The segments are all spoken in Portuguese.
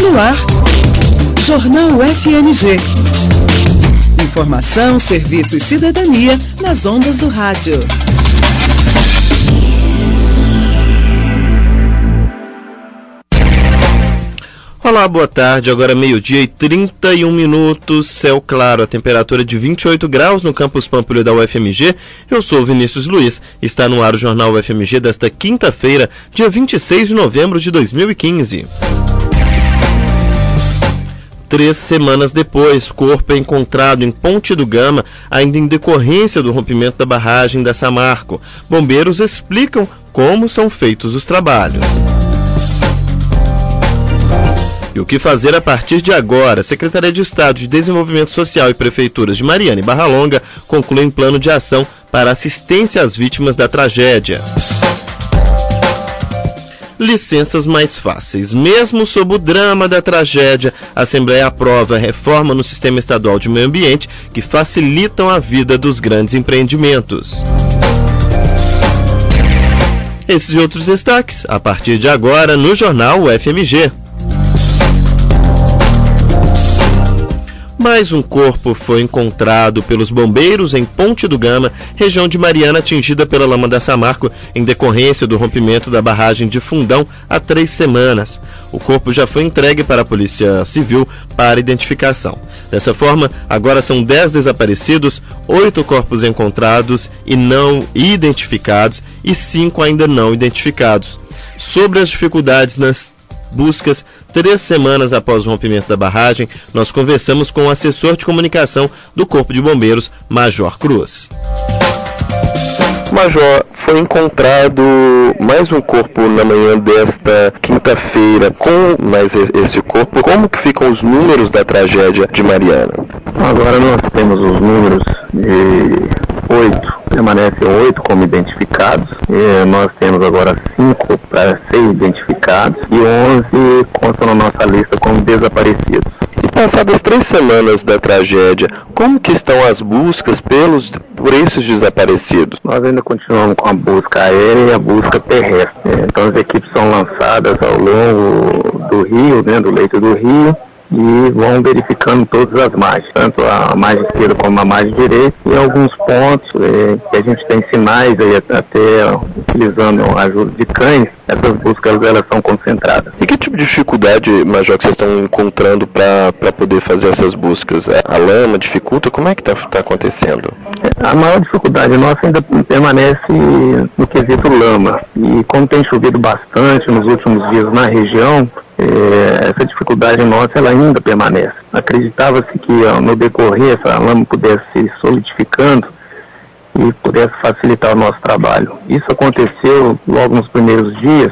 No ar, Jornal FMG. Informação, serviço e cidadania nas ondas do rádio. Olá, boa tarde. Agora 12:31, céu claro, a temperatura de 28 graus no campus Pampulha da UFMG. Eu sou o Vinícius Luiz. Está no ar o Jornal UFMG desta quinta-feira, dia 26 de novembro de 2015. 3 semanas depois, corpo é encontrado em Ponte do Gama, ainda em decorrência do rompimento da barragem da Samarco. Bombeiros explicam como são feitos os trabalhos. E o que fazer a partir de agora? A Secretaria de Estado de Desenvolvimento Social e Prefeituras de Mariana e Barra Longa concluem plano de ação para assistência às vítimas da tragédia. Licenças mais fáceis. Mesmo sob o drama da tragédia, a Assembleia aprova a reforma no Sistema Estadual de Meio Ambiente que facilitam a vida dos grandes empreendimentos. Esses e outros destaques, a partir de agora, no Jornal UFMG. Mais um corpo foi encontrado pelos bombeiros em Ponte do Gama, região de Mariana atingida pela lama da Samarco, em decorrência do rompimento da barragem de Fundão há 3 semanas. O corpo já foi entregue para a Polícia Civil para identificação. Dessa forma, agora são 10 desaparecidos, 8 corpos encontrados e não identificados e 5 ainda não identificados. Sobre as dificuldades nas buscas, 3 semanas após o rompimento da barragem, nós conversamos com o assessor de comunicação do Corpo de Bombeiros, Major Cruz. Major, foi encontrado mais um corpo na manhã desta quinta-feira. Com mais esse corpo, como que ficam os números da tragédia de Mariana? Agora nós temos os números de 8, permanecem 8 como identificados, nós temos agora 5 para ser identificados e 11 constam na nossa lista como desaparecidos. E passadas 3 semanas da tragédia, como que estão as buscas por esses desaparecidos? Nós ainda continuamos com a busca aérea e a busca terrestre. Então as equipes são lançadas ao longo do rio, do leito do rio, e vão verificando todas as margens, tanto a margem esquerda como a margem direita, e alguns pontos que a gente tem sinais, aí, até utilizando a ajuda de cães, essas buscas elas são concentradas. E que tipo de dificuldade, Major, que vocês estão encontrando para poder fazer essas buscas? A lama dificulta? Como é que está acontecendo? A maior dificuldade nossa ainda permanece no quesito lama, e como tem chovido bastante nos últimos dias na região, essa dificuldade nossa ela ainda permanece. Acreditava-se que no decorrer essa lama pudesse ir solidificando e pudesse facilitar o nosso trabalho. Isso aconteceu logo nos primeiros dias,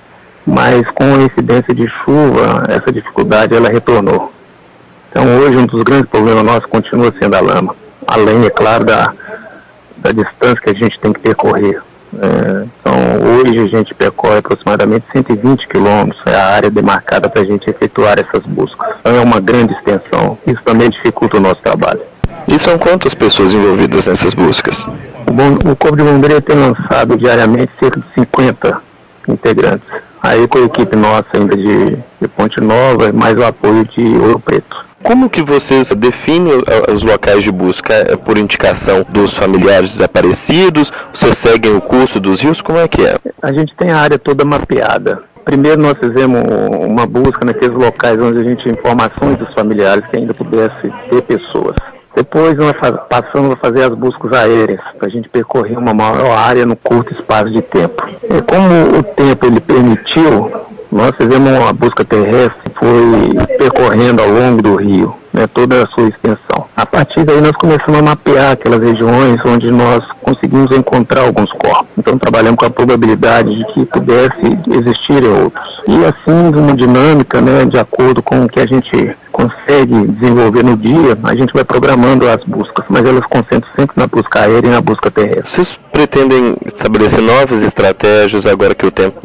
mas com a incidência de chuva, essa dificuldade ela retornou. Então hoje um dos grandes problemas nossos continua sendo a lama, além, é claro, da distância que a gente tem que percorrer. Então hoje a gente percorre aproximadamente 120 quilômetros, é a área demarcada para a gente efetuar essas buscas. Então é uma grande extensão, isso também dificulta o nosso trabalho. E são quantas pessoas envolvidas nessas buscas? O Corpo de Bombeiros tem lançado diariamente cerca de 50 integrantes. Aí com a equipe nossa ainda de Ponte Nova, mais o apoio de Ouro Preto. Como que vocês definem os locais de busca? É por indicação dos familiares desaparecidos? Vocês seguem o curso dos rios? Como é que é? A gente tem a área toda mapeada. Primeiro nós fizemos uma busca naqueles locais onde a gente tinha informações dos familiares que ainda pudesse ter pessoas. Depois nós passamos a fazer as buscas aéreas, para a gente percorrer uma maior área no curto espaço de tempo. E como o tempo ele permitiu, nós fizemos uma busca terrestre, foi percorrendo ao longo do rio, toda a sua extensão. A partir daí nós começamos a mapear aquelas regiões onde nós conseguimos encontrar alguns corpos. Então trabalhamos com a probabilidade de que pudesse existirem outros. E assim, uma dinâmica, de acordo com o que a gente consegue desenvolver no dia, a gente vai programando as buscas, mas elas concentram sempre na busca aérea e na busca terrestre. Vocês pretendem estabelecer novas estratégias agora que o tempo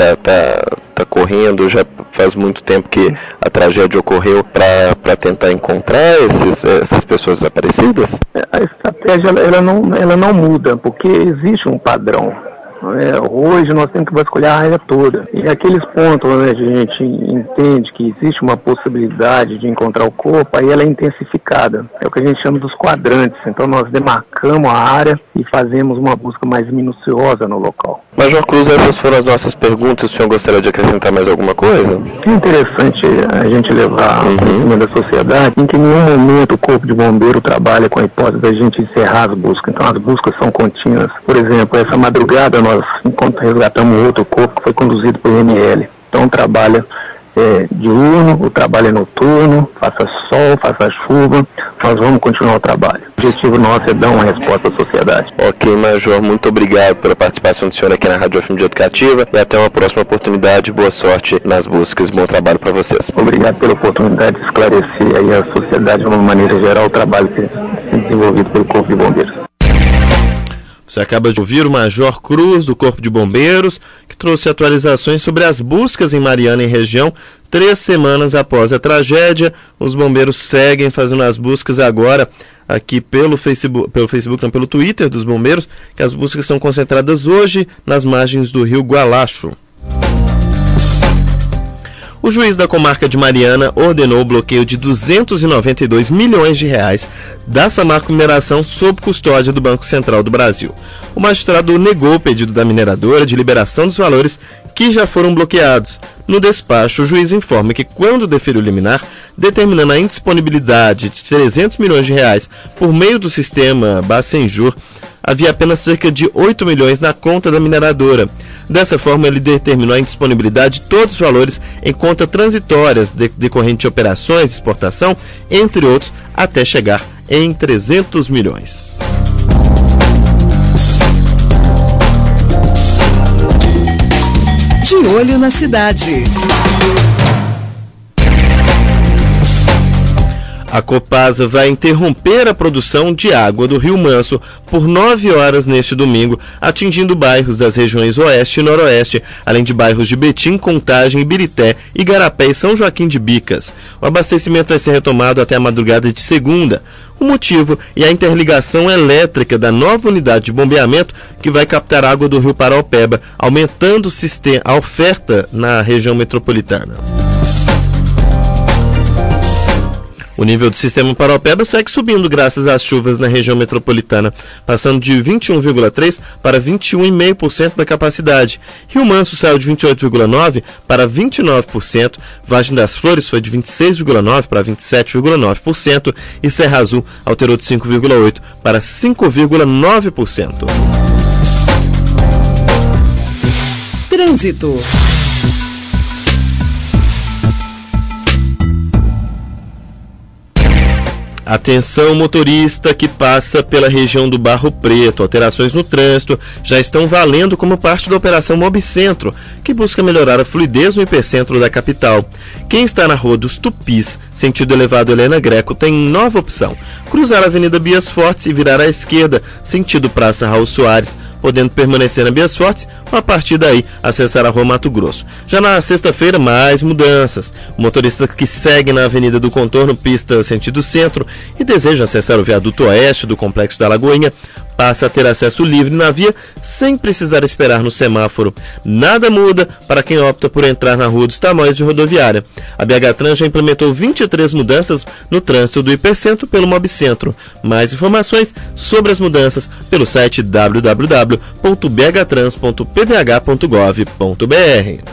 está correndo, já faz muito tempo que a tragédia ocorreu, para tentar encontrar essas pessoas desaparecidas? A estratégia ela não muda, porque existe um padrão. Hoje nós temos que vasculhar a área toda. E aqueles pontos onde a gente entende que existe uma possibilidade de encontrar o corpo, aí ela é intensificada. É o que a gente chama dos quadrantes. Então nós demarcamos a área e fazemos uma busca mais minuciosa no local. Major Cruz, essas foram as nossas perguntas. O senhor gostaria de acrescentar mais alguma coisa? É interessante a gente levar ao conhecimento da sociedade em que em nenhum momento o Corpo de Bombeiro trabalha com a hipótese da gente encerrar as buscas. Então as buscas são contínuas. Por exemplo, essa madrugada nós resgatamos outro corpo que foi conduzido pelo ML. Então trabalha diurno, o trabalho é noturno, faça sol, faça chuva, nós vamos continuar o trabalho. O objetivo nosso é dar uma resposta à sociedade. Ok, Major, muito obrigado pela participação do senhor aqui na Rádio FM de Educativa e até uma próxima oportunidade. Boa sorte nas buscas, bom trabalho para vocês. Obrigado pela oportunidade de esclarecer aí a sociedade de uma maneira geral o trabalho que é desenvolvido pelo Corpo de Bombeiros. Você acaba de ouvir o Major Cruz, do Corpo de Bombeiros, que trouxe atualizações sobre as buscas em Mariana e região. 3 semanas após a tragédia, os bombeiros seguem fazendo as buscas agora aqui pelo Twitter dos bombeiros, que as buscas são concentradas hoje nas margens do rio Gualacho. O juiz da comarca de Mariana ordenou o bloqueio de 292 milhões de reais da Samarco Mineração sob custódia do Banco Central do Brasil. O magistrado negou o pedido da mineradora de liberação dos valores que já foram bloqueados. No despacho, o juiz informa que quando deferiu o liminar, determinando a indisponibilidade de 300 milhões de reais por meio do sistema Bacenjur, havia apenas cerca de 8 milhões na conta da mineradora. Dessa forma, ele determinou a indisponibilidade de todos os valores em conta transitórias decorrente de operações de exportação, entre outros, até chegar em 300 milhões. De olho na cidade. A Copasa vai interromper a produção de água do Rio Manso por 9 horas neste domingo, atingindo bairros das regiões Oeste e Noroeste, além de bairros de Betim, Contagem, Ibirité, Igarapé e São Joaquim de Bicas. O abastecimento vai ser retomado até a madrugada de segunda. O motivo é a interligação elétrica da nova unidade de bombeamento que vai captar água do Rio Paraopeba, aumentando a oferta na região metropolitana. O nível do sistema Paraopeba segue subindo graças às chuvas na região metropolitana, passando de 21,3% para 21,5% da capacidade. Rio Manso saiu de 28,9% para 29%, Vargem das Flores foi de 26,9% para 27,9% e Serra Azul alterou de 5,8% para 5,9%. Trânsito. Atenção motorista que passa pela região do Barro Preto. Alterações no trânsito já estão valendo como parte da Operação Mobicentro, que busca melhorar a fluidez no hipercentro da capital. Quem está na Rua dos Tupis, sentido elevado Helena Greco, tem nova opção: cruzar a Avenida Bias Fortes e virar à esquerda, sentido Praça Raul Soares, podendo permanecer na Bias Fortes ou a partir daí acessar a Rua Mato Grosso. Já na sexta-feira, mais mudanças. O motorista que segue na Avenida do Contorno, pista sentido centro, e deseja acessar o viaduto oeste do Complexo da Lagoinha, passa a ter acesso livre na via sem precisar esperar no semáforo. Nada muda para quem opta por entrar na Rua dos Tamoios de Rodoviária. A BH Trans já implementou 23 mudanças no trânsito do hipercentro pelo Mobicentro. Mais informações sobre as mudanças pelo site www.bhtrans.pdh.gov.br.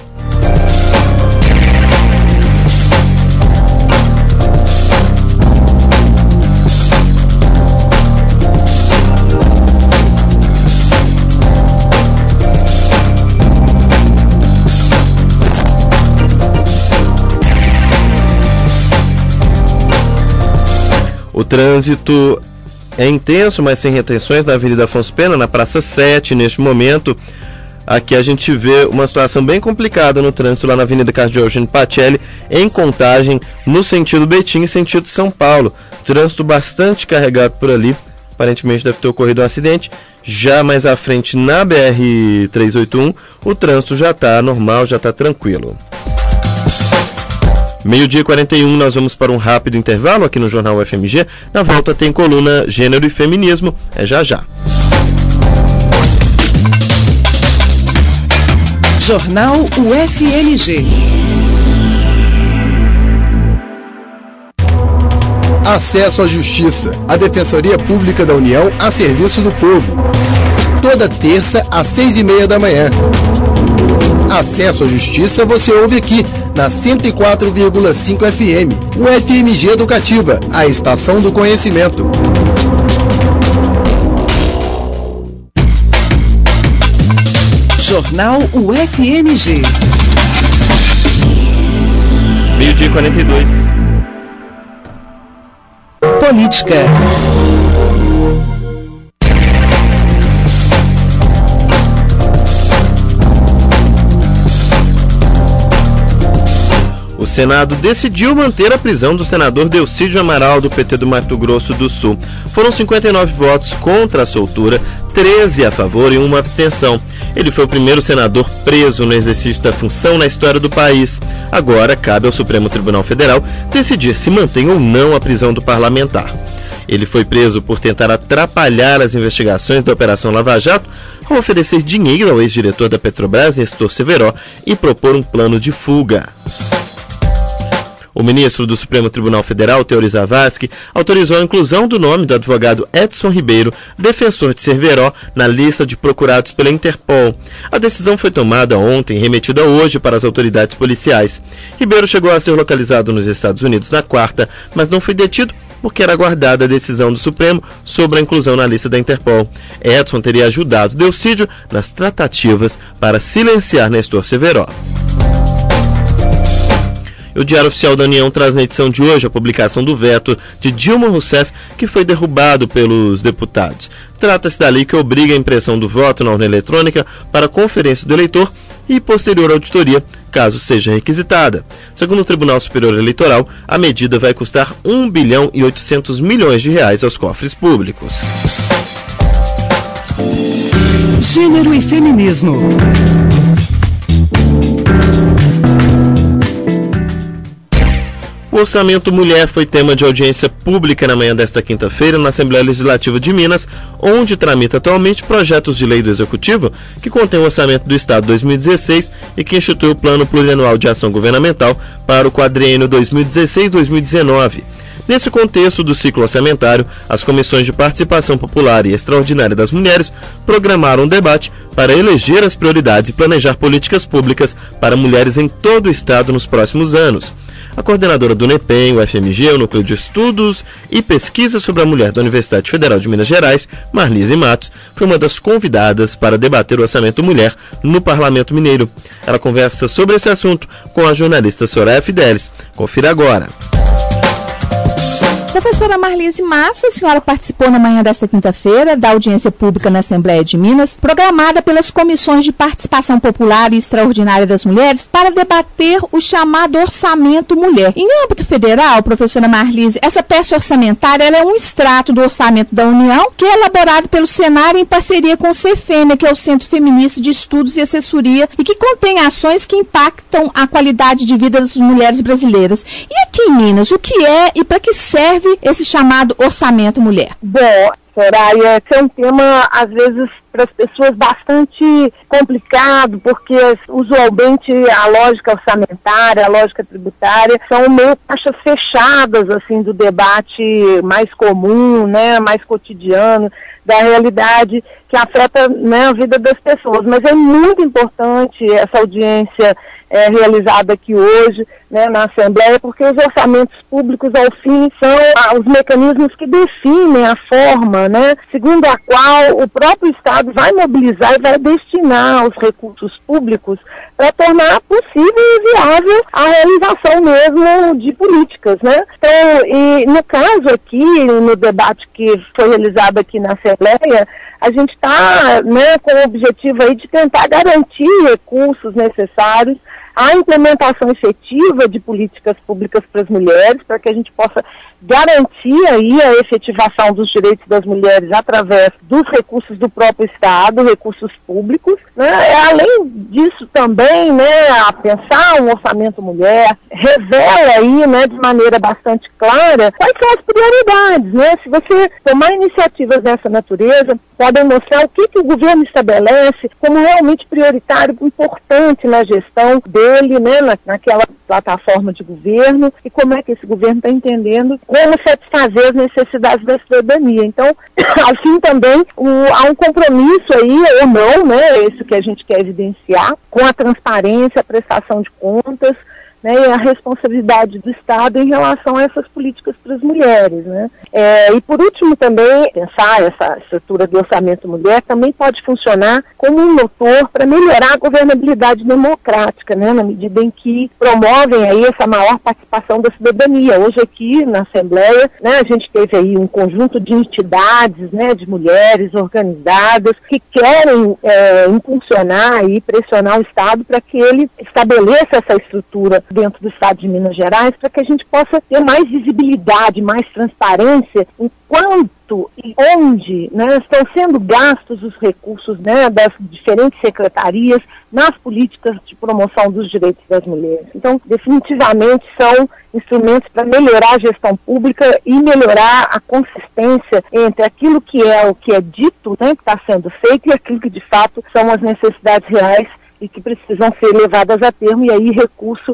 O trânsito é intenso, mas sem retenções na Avenida Afonso Pena, na Praça 7, neste momento. Aqui a gente vê uma situação bem complicada no trânsito lá na Avenida Cardeal Eugênio Pacelli, em Contagem, no sentido Betim e sentido São Paulo. Trânsito bastante carregado por ali, aparentemente deve ter ocorrido um acidente. Já mais à frente na BR-381, o trânsito já está normal, já está tranquilo. 12h41, nós vamos para um rápido intervalo aqui no Jornal UFMG. Na volta tem coluna Gênero e Feminismo. É já já. Jornal UFMG. Acesso à Justiça, a Defensoria Pública da União a serviço do povo. Toda terça às 6h30 da manhã. Acesso à Justiça você ouve aqui na 104,5 FM, UFMG Educativa, a estação do conhecimento. Jornal UFMG. 12h42. Política. O Senado decidiu manter a prisão do senador Delcídio Amaral, do PT do Mato Grosso do Sul. Foram 59 votos contra a soltura, 13 a favor e 1 abstenção. Ele foi o primeiro senador preso no exercício da função na história do país. Agora cabe ao Supremo Tribunal Federal decidir se mantém ou não a prisão do parlamentar. Ele foi preso por tentar atrapalhar as investigações da Operação Lava Jato ao oferecer dinheiro ao ex-diretor da Petrobras, Nestor Severo, e propor um plano de fuga. O ministro do Supremo Tribunal Federal, Teori Zavascki, autorizou a inclusão do nome do advogado Edson Ribeiro, defensor de Severo, na lista de procurados pela Interpol. A decisão foi tomada ontem e remetida hoje para as autoridades policiais. Ribeiro chegou a ser localizado nos Estados Unidos na quarta, mas não foi detido porque era aguardada a decisão do Supremo sobre a inclusão na lista da Interpol. Edson teria ajudado Delcídio nas tratativas para silenciar Nestor Severo. O Diário Oficial da União traz na edição de hoje a publicação do veto de Dilma Rousseff, que foi derrubado pelos deputados. Trata-se da lei que obriga a impressão do voto na urna eletrônica para a conferência do eleitor e posterior auditoria, caso seja requisitada. Segundo o Tribunal Superior Eleitoral, a medida vai custar 1 bilhão e 800 milhões de reais aos cofres públicos. Gênero e feminismo. O Orçamento Mulher foi tema de audiência pública na manhã desta quinta-feira na Assembleia Legislativa de Minas, onde tramita atualmente projetos de lei do Executivo que contém o Orçamento do Estado 2016 e que institui o Plano Plurianual de Ação Governamental para o quadriênio 2016-2019. Nesse contexto do ciclo orçamentário, as comissões de participação popular e extraordinária das mulheres programaram um debate para eleger as prioridades e planejar políticas públicas para mulheres em todo o Estado nos próximos anos. A coordenadora do NEPEM, o FMG, o Núcleo de Estudos e Pesquisa sobre a Mulher da Universidade Federal de Minas Gerais, Marlise Matos, foi uma das convidadas para debater o Orçamento Mulher no Parlamento Mineiro. Ela conversa sobre esse assunto com a jornalista Soraya Fidelis. Confira agora. Professora Marlise Matos, a senhora participou na manhã desta quinta-feira da audiência pública na Assembleia de Minas, programada pelas Comissões de Participação Popular e Extraordinária das Mulheres para debater o chamado Orçamento Mulher. Em âmbito federal, professora Marlise, essa peça orçamentária ela é um extrato do Orçamento da União, que é elaborado pelo Senar em parceria com o CEFEMA, que é o Centro Feminista de Estudos e Assessoria, e que contém ações que impactam a qualidade de vida das mulheres brasileiras. E aqui em Minas, o que é e para que serve esse chamado Orçamento Mulher? Bom, Soraya, esse é um tema, às vezes, para as pessoas bastante complicado, porque usualmente a lógica orçamentária, a lógica tributária, são meio caixas fechadas, assim, do debate mais comum, né, mais cotidiano, da realidade que afeta, né, a vida das pessoas. Mas é muito importante essa audiência realizada aqui hoje, né, na Assembleia, porque os orçamentos públicos, ao fim, são os mecanismos que definem a forma, né, segundo a qual o próprio Estado vai mobilizar e vai destinar os recursos públicos para tornar possível e viável a realização mesmo de políticas, né. Então, e no caso aqui, no debate que foi realizado aqui na Assembleia, a gente está, né, com o objetivo aí de tentar garantir recursos necessários a implementação efetiva de políticas públicas para as mulheres, para que a gente possa garantir aí a efetivação dos direitos das mulheres através dos recursos do próprio Estado, recursos públicos, né? Além disso também, né, a pensar um orçamento mulher, revela aí, né, de maneira bastante clara quais são as prioridades, né? Se você tomar iniciativas dessa natureza, podem mostrar o que o governo estabelece como realmente prioritário, importante na gestão dele, né, naquela plataforma de governo, e como é que esse governo está entendendo como satisfazer as necessidades da cidadania. Então, ao fim também, há um compromisso aí, ou não, né, isso que a gente quer evidenciar, com a transparência, a prestação de contas, né, e a responsabilidade do Estado em relação a essas políticas para as mulheres, né. E por último também, pensar essa estrutura do orçamento mulher também pode funcionar como um motor para melhorar a governabilidade democrática, né, na medida em que promovem aí essa maior participação da cidadania. Hoje aqui na Assembleia, né, a gente teve aí um conjunto de entidades, né, de mulheres organizadas que querem impulsionar e pressionar o Estado para que ele estabeleça essa estrutura dentro do Estado de Minas Gerais, para que a gente possa ter mais visibilidade, mais transparência em quanto e onde, né, estão sendo gastos os recursos, né, das diferentes secretarias nas políticas de promoção dos direitos das mulheres. Então, definitivamente são instrumentos para melhorar a gestão pública e melhorar a consistência entre aquilo que é o que é dito, né, que está sendo feito, e aquilo que de fato são as necessidades reais e que precisam ser levadas a termo, e aí recurso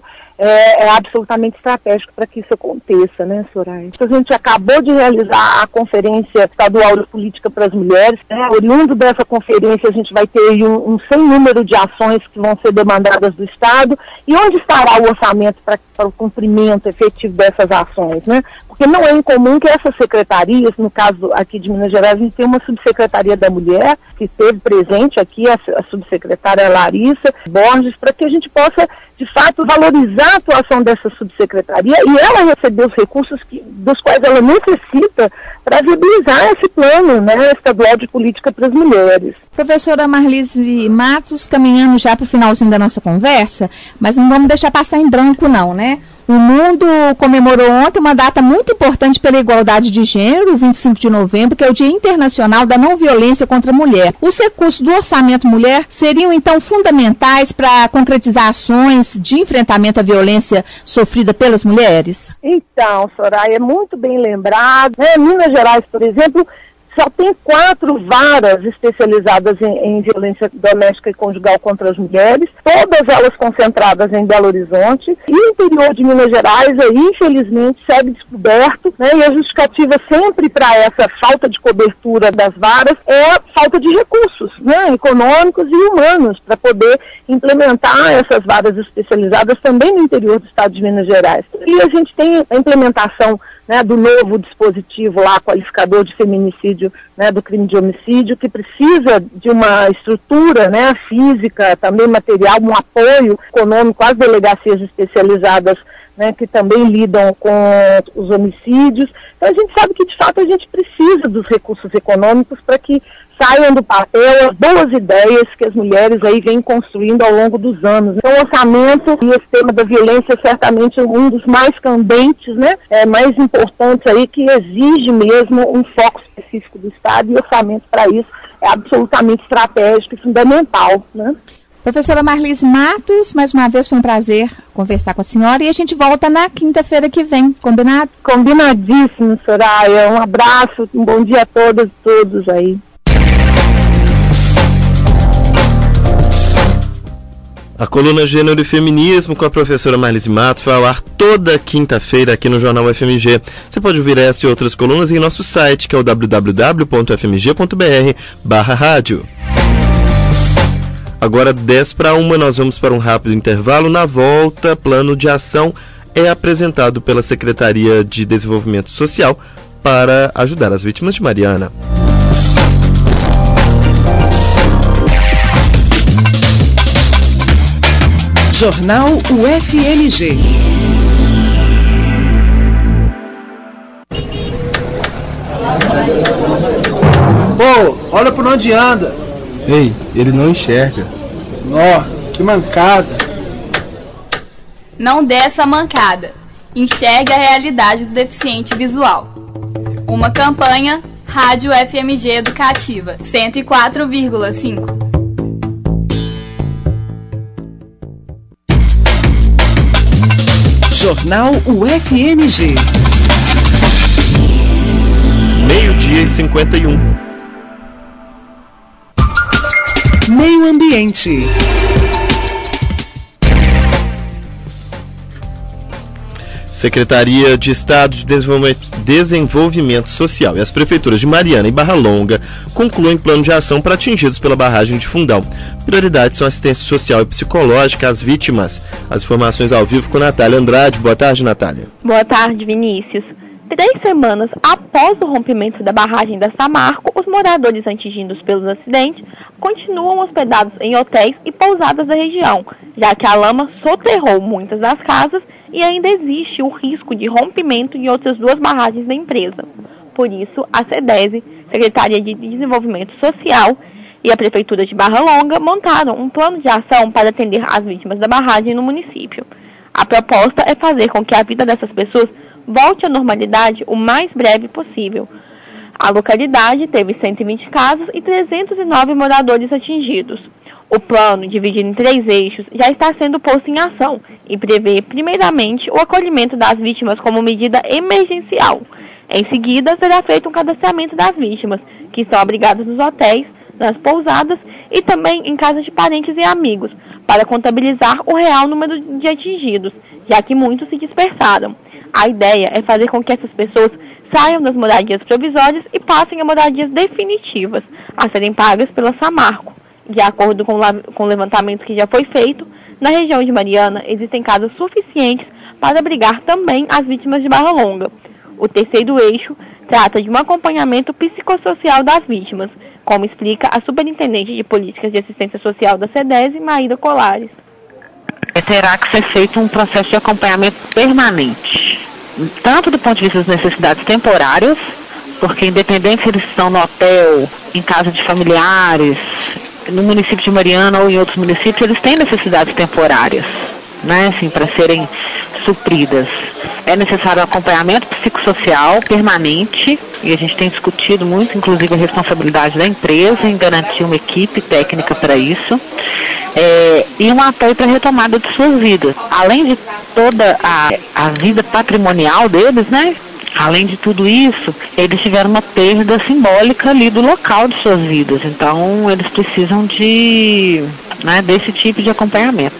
é absolutamente estratégico para que isso aconteça, né, Soraya? A gente acabou de realizar a Conferência Estadual de Política para as Mulheres, né? Oriundo dessa conferência a gente vai ter aí um sem número de ações que vão ser demandadas do Estado, e onde estará o orçamento para o cumprimento efetivo dessas ações, né? Porque não é incomum que essas secretarias, no caso aqui de Minas Gerais, a gente tem uma subsecretaria da mulher, que esteve presente aqui, a subsecretária Larissa Borges, para que a gente possa, de fato, valorizar a atuação dessa subsecretaria e ela receber os recursos dos quais ela necessita para viabilizar esse plano, né, estadual de política para as mulheres. Professora Marlise Matos, caminhando já para o finalzinho da nossa conversa, mas não vamos deixar passar em branco não, né? O mundo comemorou ontem uma data muito importante pela igualdade de gênero, o 25 de novembro, que é o Dia Internacional da Não Violência contra a Mulher. Os recursos do Orçamento Mulher seriam, então, fundamentais para concretizar ações de enfrentamento à violência sofrida pelas mulheres? Então, Soraya, é muito bem lembrado, né? Minas Gerais, por exemplo, só tem 4 varas especializadas em violência doméstica e conjugal contra as mulheres, todas elas concentradas em Belo Horizonte, e o interior de Minas Gerais, aí, infelizmente, segue descoberto, né, e a justificativa sempre para essa falta de cobertura das varas é a falta de recursos, né, econômicos e humanos para poder implementar essas varas especializadas também no interior do estado de Minas Gerais. E a gente tem a implementação, né, do novo dispositivo lá, qualificador de feminicídio, né, do crime de homicídio, que precisa de uma estrutura, né, física, também material, um apoio econômico às delegacias especializadas, né, que também lidam com os homicídios. Então a gente sabe que de fato a gente precisa dos recursos econômicos para que saiam do papel as boas ideias que as mulheres aí vêm construindo ao longo dos anos. Então o orçamento e esse tema da violência é certamente um dos mais candentes, né, mais importantes aí, que exige mesmo um foco específico do Estado, e orçamento para isso é absolutamente estratégico e fundamental, né? Professora Marlise Matos, mais uma vez foi um prazer conversar com a senhora, e a gente volta na quinta-feira que vem, combinado? Combinadíssimo, Soraya. Um abraço, um bom dia a todas e todos aí. A coluna Gênero e Feminismo com a professora Marlise Matos vai ao ar toda quinta-feira aqui no Jornal FMG. Você pode ouvir essa e outras colunas em nosso site, que é o www.fmg.br/rádio. Agora 10:01, nós vamos para um rápido intervalo. Na volta, plano de ação é apresentado pela Secretaria de Desenvolvimento Social para ajudar as vítimas de Mariana. Jornal UFMG. Pô, olha por onde anda. Ei, ele não enxerga. Nó, que mancada. Não dê essa mancada. Enxergue a realidade do deficiente visual. Uma campanha Rádio FMG Educativa 104,5. Jornal UFMG. 12:51. Meio Ambiente. Secretaria de Estado de Desenvolvimento Social e as prefeituras de Mariana e Barra Longa concluem plano de ação para atingidos pela barragem de Fundão. Prioridades são assistência social e psicológica às vítimas. As informações ao vivo com Natália Andrade. Boa tarde, Natália. Boa tarde, Vinícius. 3 semanas após o rompimento da barragem da Samarco, os moradores atingidos pelos acidentes continuam hospedados em hotéis e pousadas da região, já que a lama soterrou muitas das casas e ainda existe o risco de rompimento em outras 2 barragens da empresa. Por isso, a SEDESE, Secretaria de Desenvolvimento Social, e a Prefeitura de Barra Longa montaram um plano de ação para atender as vítimas da barragem no município. A proposta é fazer com que a vida dessas pessoas volte à normalidade o mais breve possível. A localidade teve 120 casas e 309 moradores atingidos. O plano, dividido em 3 eixos, já está sendo posto em ação e prevê, primeiramente, o acolhimento das vítimas como medida emergencial. Em seguida, será feito um cadastramento das vítimas, que estão abrigadas nos hotéis, nas pousadas e também em casas de parentes e amigos, para contabilizar o real número de atingidos, já que muitos se dispersaram. A ideia é fazer com que essas pessoas saiam das moradias provisórias e passem a moradias definitivas, a serem pagas pela Samarco. De acordo com o levantamento que já foi feito, na região de Mariana existem casas suficientes para abrigar também as vítimas de Barra Longa. O terceiro eixo trata de um acompanhamento psicossocial das vítimas, como explica a Superintendente de Políticas de Assistência Social da SEDESE, Maíra Colares. Terá que ser feito um processo de acompanhamento permanente, tanto do ponto de vista das necessidades temporárias, porque independente se eles estão no hotel, em casa de familiares, no município de Mariana ou em outros municípios, eles têm necessidades temporárias, né, assim, para serem supridas. É necessário um acompanhamento psicossocial permanente, e a gente tem discutido muito, inclusive, a responsabilidade da empresa em garantir uma equipe técnica para isso, e um apoio para a retomada de suas vidas. Além de toda a vida patrimonial deles, né? Além de tudo isso, eles tiveram uma perda simbólica ali do local de suas vidas. Então, eles precisam desse tipo de acompanhamento.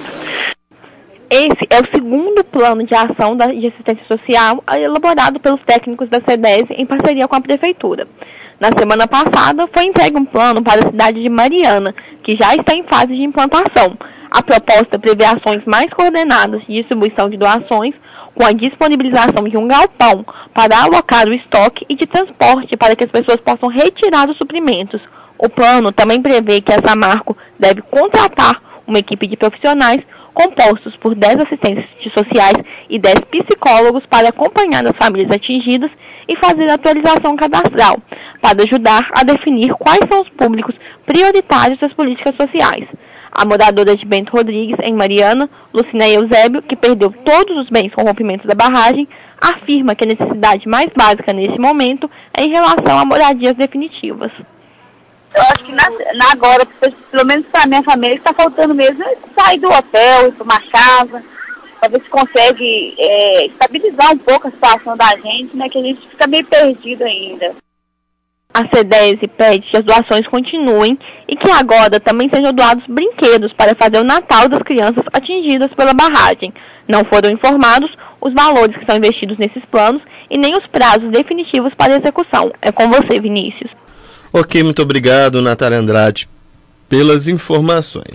Esse é o segundo plano de ação de assistência social elaborado pelos técnicos da SEDESE em parceria com a Prefeitura. Na semana passada, foi entregue um plano para a cidade de Mariana, que já está em fase de implantação. A proposta prevê ações mais coordenadas de distribuição de doações, com a disponibilização de um galpão para alocar o estoque e de transporte para que as pessoas possam retirar os suprimentos. O plano também prevê que a Samarco deve contratar uma equipe de profissionais compostos por 10 assistentes sociais e 10 psicólogos para acompanhar as famílias atingidas e fazer a atualização cadastral, para ajudar a definir quais são os públicos prioritários das políticas sociais. A moradora de Bento Rodrigues, em Mariana, Lucinéia Eusébio, que perdeu todos os bens com o rompimento da barragem, afirma que a necessidade mais básica nesse momento é em relação a moradias definitivas. Eu acho que agora, pelo menos para a minha família, está faltando mesmo sair do hotel, ir para uma casa, para ver se consegue estabilizar um pouco a situação da gente, né, que a gente fica meio perdido ainda. A SEDESE pede que as doações continuem e que agora também sejam doados brinquedos para fazer o Natal das crianças atingidas pela barragem. Não foram informados os valores que são investidos nesses planos e nem os prazos definitivos para execução. É com você, Vinícius. Ok, muito obrigado, Natália Andrade, pelas informações.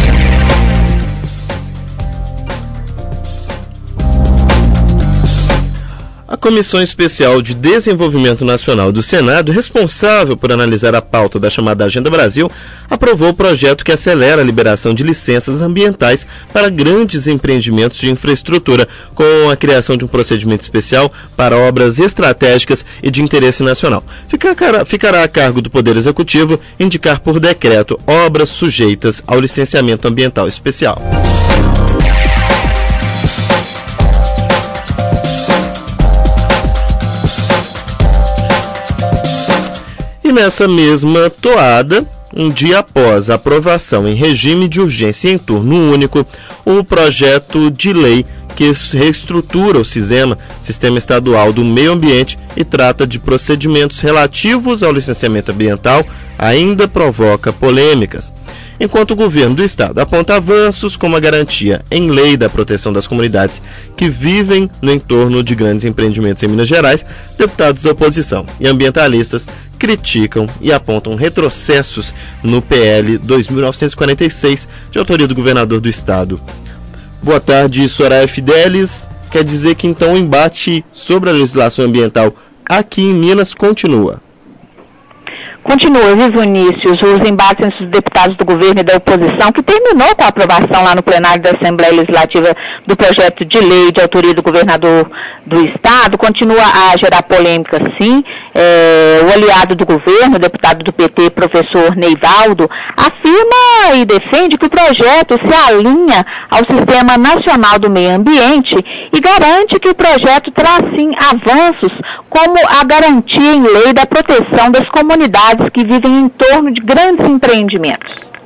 A Comissão Especial de Desenvolvimento Nacional do Senado, responsável por analisar a pauta da chamada Agenda Brasil, aprovou o projeto que acelera a liberação de licenças ambientais para grandes empreendimentos de infraestrutura, com a criação de um procedimento especial para obras estratégicas e de interesse nacional. Ficará a cargo do Poder Executivo indicar por decreto obras sujeitas ao licenciamento ambiental especial. E nessa mesma toada, um dia após a aprovação em regime de urgência em turno único, o projeto de lei que reestrutura o Sistema Estadual do Meio Ambiente e trata de procedimentos relativos ao licenciamento ambiental ainda provoca polêmicas. Enquanto o governo do estado aponta avanços como a garantia em lei da proteção das comunidades que vivem no entorno de grandes empreendimentos em Minas Gerais, deputados da oposição e ambientalistas criticam e apontam retrocessos no PL 2946, de autoria do governador do estado. Boa tarde, Soraya Fidelis. Quer dizer que então o embate sobre a legislação ambiental aqui em Minas continua? Continua, Vinícius, os embates entre os deputados do governo e da oposição, que terminou com a aprovação lá no plenário da Assembleia Legislativa do projeto de lei de autoria do governador do estado, continua a gerar polêmica, sim. O aliado do governo, o deputado do PT, professor Neivaldo, afirma e defende que o projeto se alinha ao Sistema Nacional do Meio Ambiente e garante que o projeto traz, sim, avanços como a garantia em lei da proteção das comunidades que vivem em torno de grandes empreendimentos.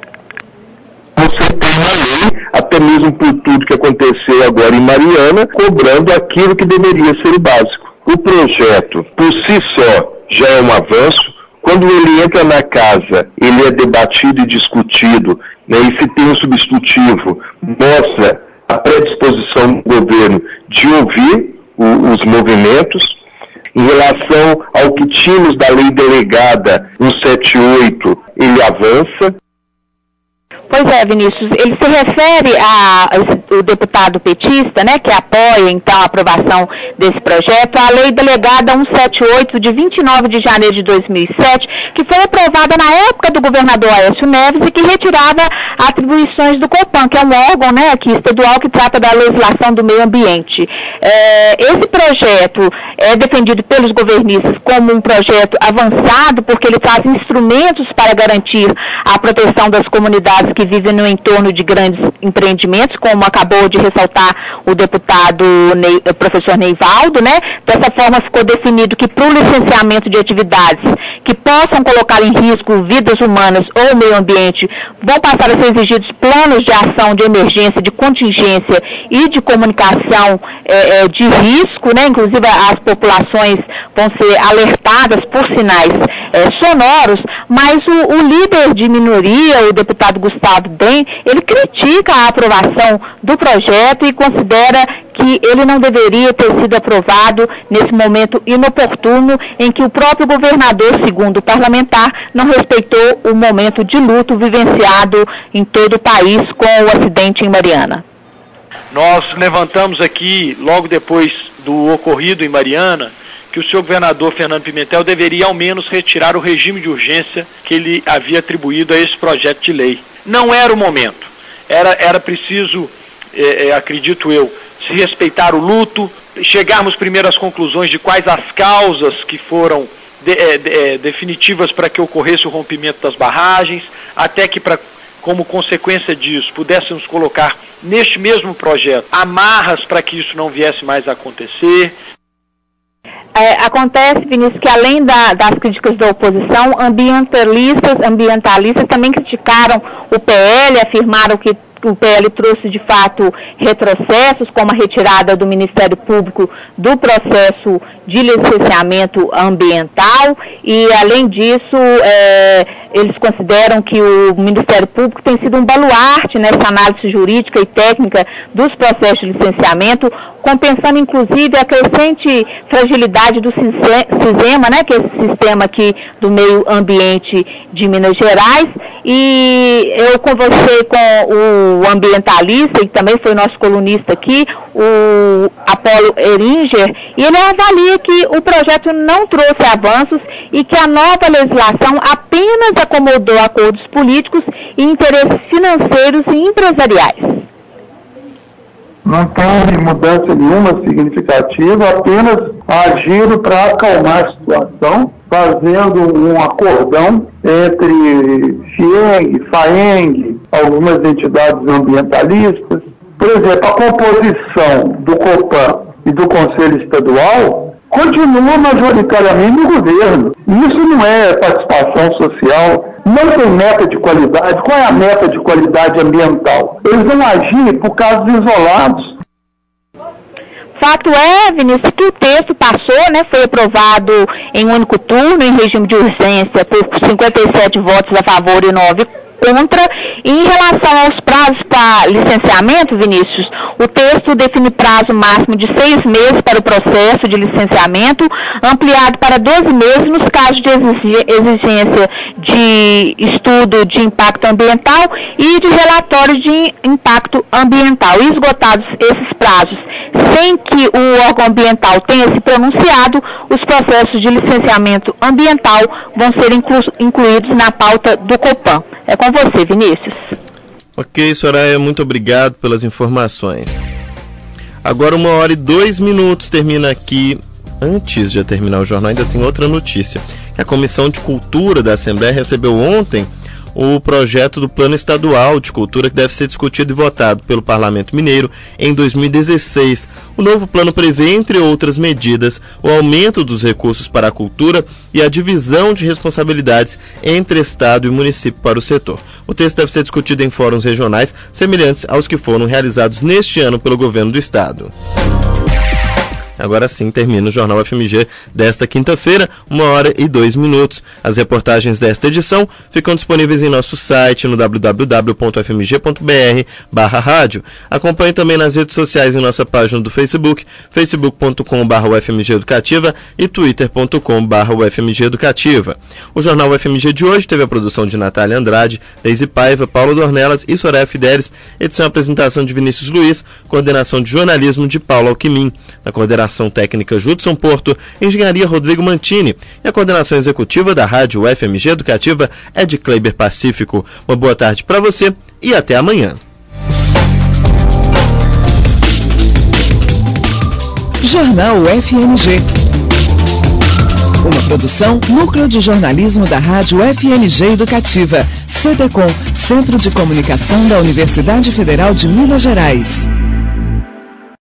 Você tem uma lei, até mesmo por tudo que aconteceu agora em Mariana, cobrando aquilo que deveria ser o básico. O projeto, por si só, já é um avanço. Quando ele entra na casa, ele é debatido e discutido, né, e se tem um substitutivo, mostra a predisposição do governo de ouvir os movimentos. Em relação ao que tínhamos da lei delegada 178, ele avança. Pois é, Vinícius, ele se refere ao deputado petista, né, que apoia, então, a aprovação desse projeto, a lei delegada 178, de 29 de janeiro de 2007, que foi aprovada na época do governador Aécio Neves e que retirava atribuições do Copan, que é um órgão, né, aqui estadual que trata da legislação do meio ambiente. Esse projeto é defendido pelos governistas como um projeto avançado, porque ele traz instrumentos para garantir a proteção das comunidades que vivem no entorno de grandes empreendimentos, como acabou de ressaltar o deputado professor Neivaldo, né? Dessa forma ficou definido que para o licenciamento de atividades que possam colocar em risco vidas humanas ou meio ambiente, vão passar a ser exigidos planos de ação de emergência, de contingência e de comunicação de risco, né? Inclusive as populações vão ser alertadas por sinais sonoros, mas o líder de minoria, o deputado Gustavo Dem, ele critica a aprovação do projeto e considera que ele não deveria ter sido aprovado nesse momento inoportuno em que o próprio governador, segundo o parlamentar, não respeitou o momento de luto vivenciado em todo o país com o acidente em Mariana. Nós levantamos aqui, logo depois do ocorrido em Mariana, que o senhor governador Fernando Pimentel deveria ao menos retirar o regime de urgência que ele havia atribuído a esse projeto de lei. Não era o momento. Era preciso, acredito eu, se respeitar o luto, chegarmos primeiro às conclusões de quais as causas que foram definitivas para que ocorresse o rompimento das barragens, até que, como consequência disso, pudéssemos colocar neste mesmo projeto amarras para que isso não viesse mais a acontecer. Acontece, Vinícius, que além das críticas da oposição, ambientalistas também criticaram o PL, afirmaram que o PL trouxe de fato retrocessos, como a retirada do Ministério Público do processo de licenciamento ambiental e, além disso, eles consideram que o Ministério Público tem sido um baluarte nessa análise jurídica e técnica dos processos de licenciamento, compensando inclusive a crescente fragilidade do SISEMA, né, que é esse sistema aqui do meio ambiente de Minas Gerais. E eu conversei com o ambientalista, e também foi nosso colunista aqui, o Apolo Eringer, e ele avalia que o projeto não trouxe avanços e que a nova legislação apenas acomodou acordos políticos e interesses financeiros e empresariais. Não tem mudança nenhuma significativa, apenas agiram para acalmar a situação, fazendo um acordão entre FIENG, FAENG, algumas entidades ambientalistas. Por exemplo, a composição do Copan e do Conselho Estadual continua majoritariamente no governo. Isso não é participação social, não tem meta de qualidade. Qual é a meta de qualidade ambiental? Eles vão agir por casos isolados. Fato é, Vinícius, que o texto passou, né, foi aprovado em um único turno, em regime de urgência, por 57 votos a favor e 9 contra. E em relação aos prazos para licenciamento, Vinícius, o texto define prazo máximo de 6 meses para o processo de licenciamento, ampliado para 12 meses nos casos de exigência de estudo de impacto ambiental e de relatório de impacto ambiental. E esgotados esses prazos, sem que o órgão ambiental tenha se pronunciado, os processos de licenciamento ambiental vão ser incluídos na pauta do Copan. É com você, Vinícius. Ok, Soraya, muito obrigado pelas informações. Agora 1h02, termina aqui. Antes de terminar o jornal, ainda tem outra notícia. A Comissão de Cultura da Assembleia recebeu ontem o projeto do Plano Estadual de Cultura que deve ser discutido e votado pelo Parlamento Mineiro em 2016. O novo plano prevê, entre outras medidas, o aumento dos recursos para a cultura e a divisão de responsabilidades entre Estado e município para o setor. O texto deve ser discutido em fóruns regionais semelhantes aos que foram realizados neste ano pelo governo do Estado. Agora sim, termina o Jornal FMG desta quinta-feira, 1h02. As reportagens desta edição ficam disponíveis em nosso site no www.fmg.br/rádio. Acompanhe também nas redes sociais em nossa página do Facebook, facebook.com/ufmgeeducativa e twitter.com/ufmgeeducativa. O Jornal UFMG de hoje teve a produção de Natália Andrade, Deise Paiva, Paulo Dornelas e Soraya Fidelis, edição e apresentação de Vinícius Luiz, coordenação de jornalismo de Paulo Alquimim, na coordenação técnica Judson Porto, engenharia Rodrigo Mantini e a coordenação executiva da Rádio UFMG Educativa é de Kleiber Pacífico. Uma boa tarde para você e até amanhã. Jornal UFMG. Uma produção Núcleo de Jornalismo da Rádio UFMG Educativa, CDCom, Centro de Comunicação da Universidade Federal de Minas Gerais.